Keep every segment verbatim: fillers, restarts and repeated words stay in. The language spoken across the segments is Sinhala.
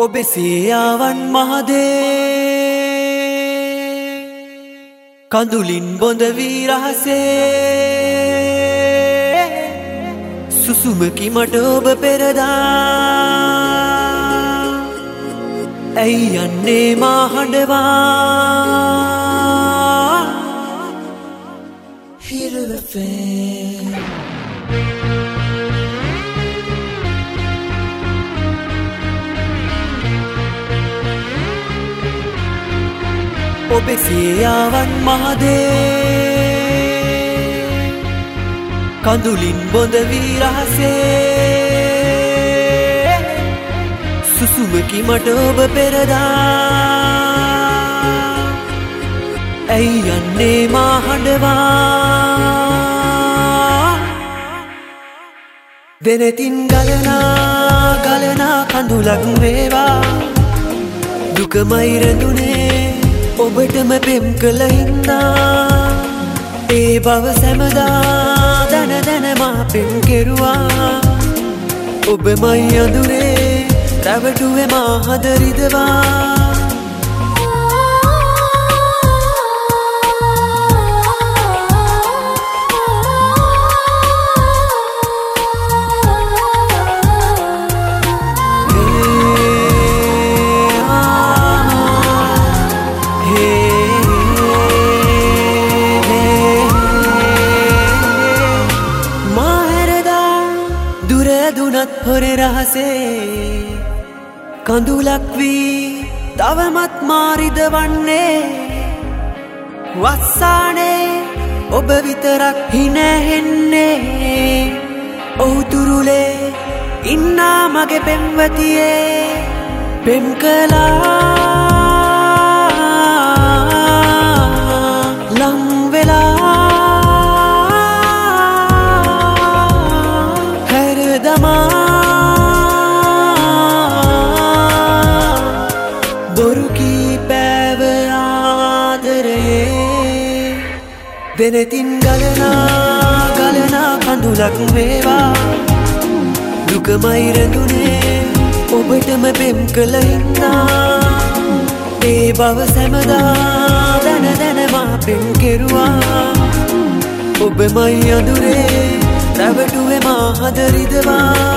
ඔබේ සියාවන් මහදේ කඳුලින් බොඳ වී රහසේ සුසුමකි මට ඔබ පෙරදා ඇයි යන්නේ මා හඬවා හිරවැෆේ ඔබේ සියාවන් මහදේ කඳුලින් බොඳ වී රහසේ සුසුමකි මට ඔබ පෙරදා ඇයි යන්නේ මා හඬවා දෙනෙතින් ගලනා ගලනා කඳුලක් වේවා දුකමයි රැඳුනේ ඔබටම පෙම් කළ හින්දා ඒ බව සැමදා දන දන මා පෙම් කෙරුවා ඔබමයි අඳුරේ රැවටුවේ මා හද රිදවා දුනත් හොරේ රහසේ කඳුලක් වී තවමත් මාරිද වන්නේ වස්සානේ ඔබ විතරක් හිනැහෙන්නේ ඔහු තුරුලේ ඉන්නා මගේ පෙම්වතියේ පෙම් කළා ලං වෙලා දෙනෙතින් ගලනා ගලනා කඳුලක් වේවා දුකමයි රැඳුනේ ඔබටම පෙම් කළ හින්දා ඒ බව සැමදා දන දන මා පෙම් කෙරුවා ඔබමයි අඳුරේ රැවටුවේ මා හද රිදවා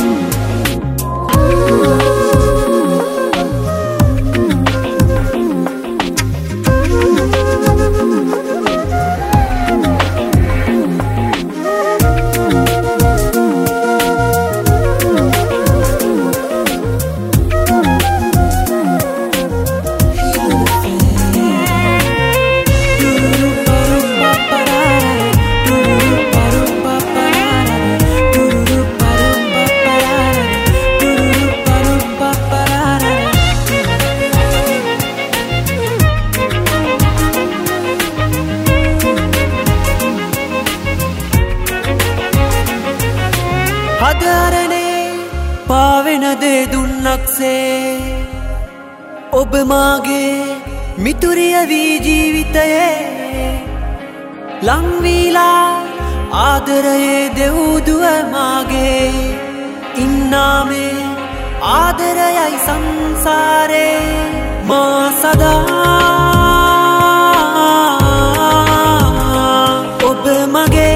හදරනේ පාවෙන දේ දුන්නක්සේ ඔබ මාගේ මිතුරිය වී ජීවිතයේ ලංවීලා ආදරයේ දෙව්දුව මාගේ ඉන්නාමේ ආදරයයි සංසාරේ මා සදා ඔබ මගේ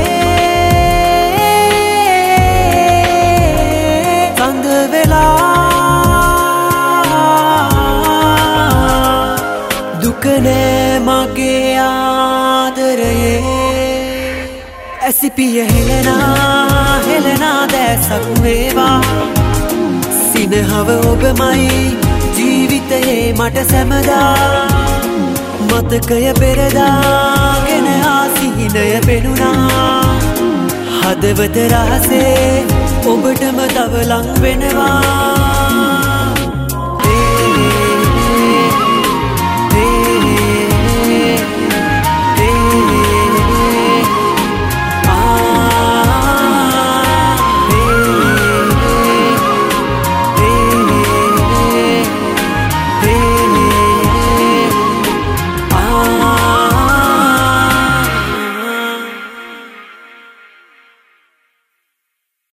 දුකනෑ මගේ ආදරයේ ඇසිපිය හෙලනා හෙලනා දැසක් වේවා සිනහව ඔබමයි ජීවිතයේ මට සැමදා මතකය පෙරදාගෙන ආසිහිනය පෙනුණා හදවත රහසේ ඔබටම තව ලං වෙනවා